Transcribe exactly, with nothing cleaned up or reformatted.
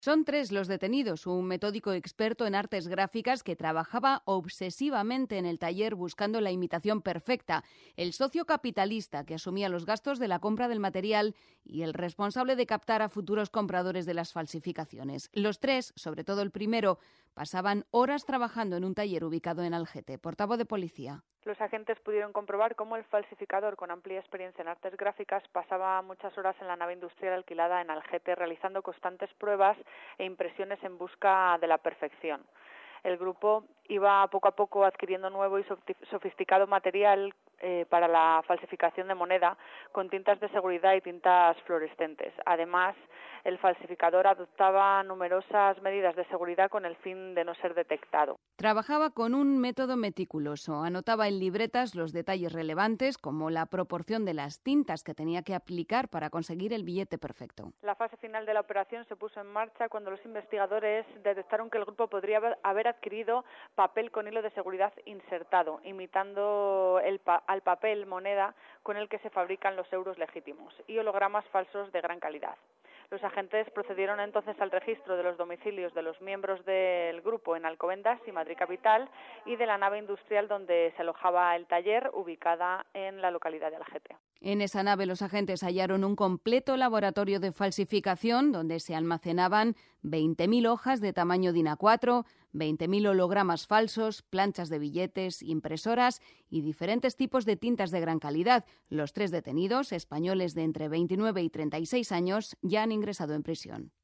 Son tres los detenidos, un metódico experto en artes gráficas que trabajaba obsesivamente en el taller buscando la imitación perfecta, el socio capitalista que asumía los gastos de la compra del material y el responsable de captar a futuros compradores de las falsificaciones. Los tres, sobre todo el primero, pasaban horas trabajando en un taller ubicado en Algete. Portavoz de policía. Los agentes pudieron comprobar cómo el falsificador, con amplia experiencia en artes gráficas, pasaba muchas horas en la nave industrial alquilada en Algete realizando constantes pruebas e impresiones en busca de la perfección. El grupo iba poco a poco adquiriendo nuevo y sofisticado material eh, para la falsificación de moneda con tintas de seguridad y tintas fluorescentes. Además, el falsificador adoptaba numerosas medidas de seguridad con el fin de no ser detectado. Trabajaba con un método meticuloso. Anotaba en libretas los detalles relevantes, como la proporción de las tintas que tenía que aplicar para conseguir el billete perfecto. La fase final de la operación se puso en marcha cuando los investigadores detectaron que el grupo podría haber adquirido papel con hilo de seguridad insertado, imitando el pa- al papel moneda con el que se fabrican los euros legítimos, y hologramas falsos de gran calidad. Los agentes procedieron entonces al registro de los domicilios de los miembros del grupo en Alcobendas y Madrid capital y de la nave industrial donde se alojaba el taller, ubicada en la localidad de Algete. En esa nave los agentes hallaron un completo laboratorio de falsificación donde se almacenaban veinte mil hojas de tamaño DIN A cuatro, veinte mil hologramas falsos, planchas de billetes, impresoras y diferentes tipos de tintas de gran calidad. Los tres detenidos, españoles de entre veintinueve y treinta y seis años, ya han ingresado en prisión.